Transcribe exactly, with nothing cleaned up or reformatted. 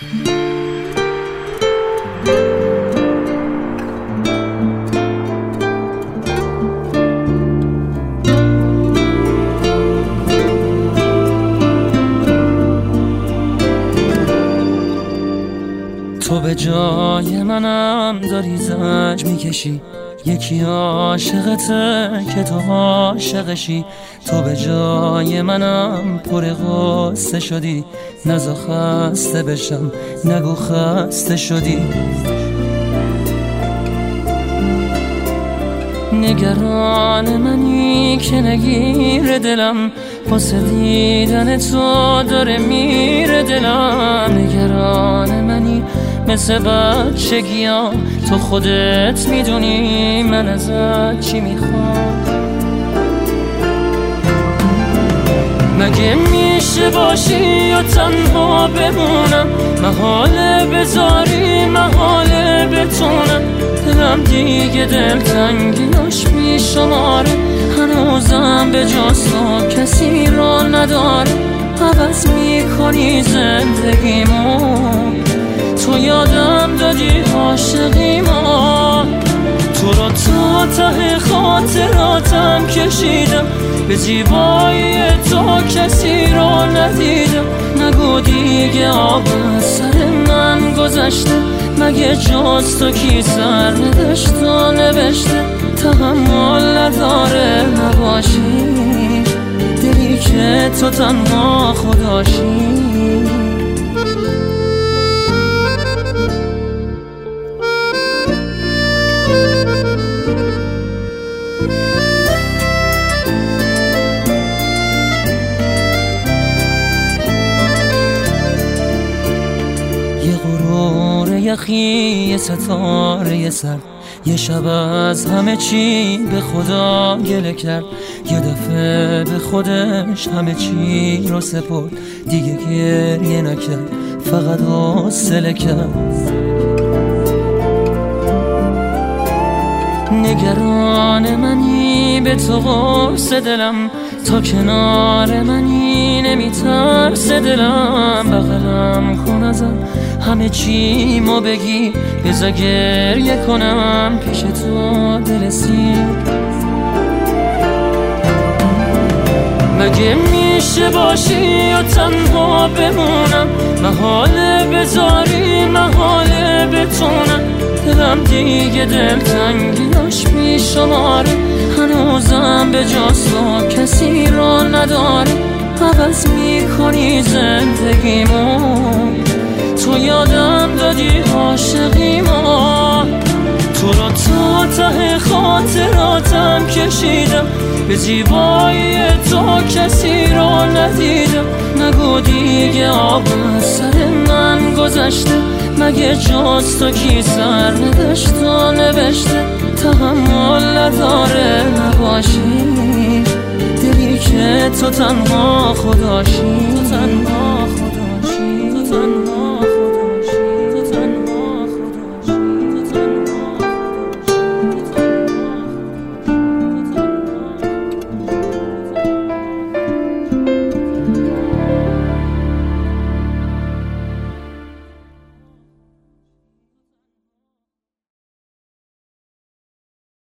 تو به جای منم داری زنج میکشی، یکی عاشقته که تو عاشقشی. تو به جای منم پر غصه شدی، نزا خسته بشم نگو خسته شدی. نگران منی که نگیر دلم، واسه دیدن تو داره میره دلم. نگران منی مثل بچگیام، تو خودت میدونی من ازت چی میخوام. مگه میشه باشی یا تنها بمونم، محاله بذاری محاله بتونم. دلم دیگه دلتنگیاش میشماره، هنوزم به جز تو کسی را نداره. عوض میکنی زندگیمو، تو یادم دادی عاشقیمو. تو رو تا ته خاطراتم کشیدم، به زیبایی تو کسی رو ندیدم. نگو دیگه آب از سر من گذشته، مگه جز تو کی سر نداشت و نوشته. تحمل نداره نباشی، دلی که تو تنها خداشی. یه غرور یخی، یه ستاره سر، یه شب از همه چی به خدا گله کرد. یه دفعه به خودش همه چی رو سپرد، دیگه گریه نکرد فقط حوصله کرد. نگران منی به تو قرص دلم، تا کنار منی نمیترس دلم. بغلم کن ازم همه چی مو بگی، بذار گریه کنم پیش تو دل سیر. مگه میشه باشی یا تنها بمونم، محاله بذاری محاله بتونم. دلم دیگه دلتنگیاش میشماره، هنوزم به جز تو کسی را نداره. عوض میکنی زندگیمو، تو یادم دادی عاشقیمو. تو رو تا ته خاطراتم کشیدم، به زیبایی تو کسی رو ندیدم. نگو دیگه آب از سر من گذشته، مگه جز تو کی سر نداشت و نوشته. تحمل نداره نباشی، دلی که تو تنها خداشی. تو تنها خداشی، تو تنها